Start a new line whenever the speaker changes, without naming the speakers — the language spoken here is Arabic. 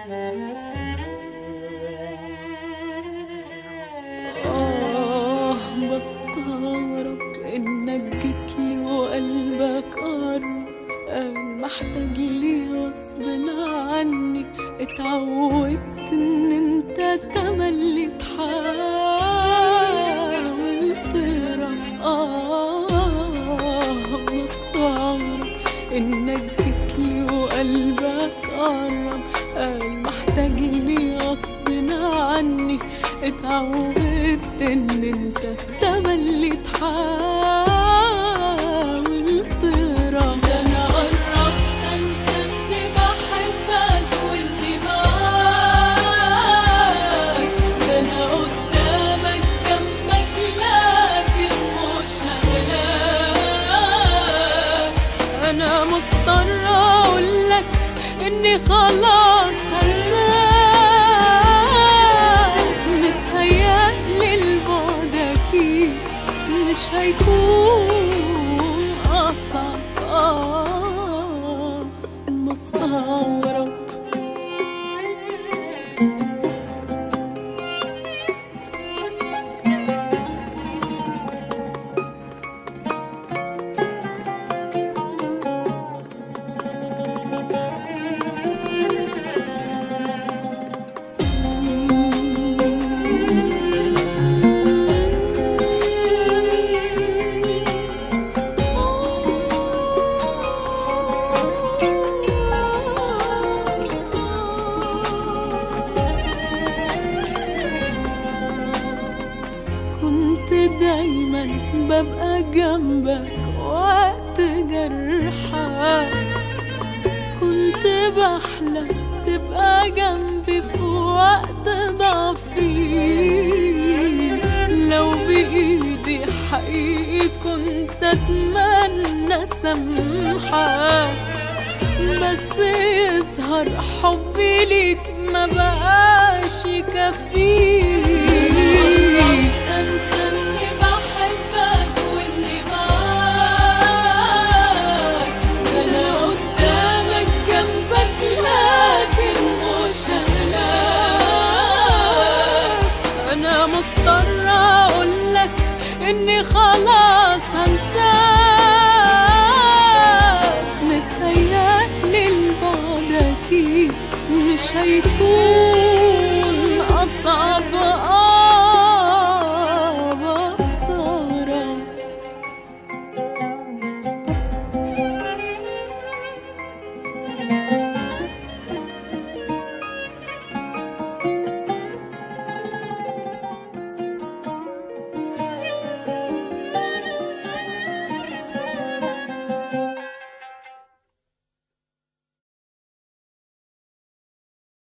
بستغرب انك جيتلي وقلبك قرب، قال محتاج لي غصب عني، اتعودت ان انت تملي تحاول تهرب. بستغرب انك جيتلي وقلبك قرب، قال محتاج لي غصب عني، اتعودت ان انت تملي تحاول تهرب. ده انا قربت انسى اني بحبك واني معاك، ده انا قدامك جنبك لكن مش هغلاك. انا مضطرة اقولك اني خلاص مش هيكون أصعب. مستغرب دايما ببقى جنبك وقت جرحك، كنت بحلم تبقى جنبي في وقت ضعفي. لو بإيدي حقيقي كنت أتمنى سامحك، بس يظهر حبي ليك ما بقاش يكفيك. مضطرة أقولك إني خلاص هنساك، متهيألي البعد أكيد مش هيكون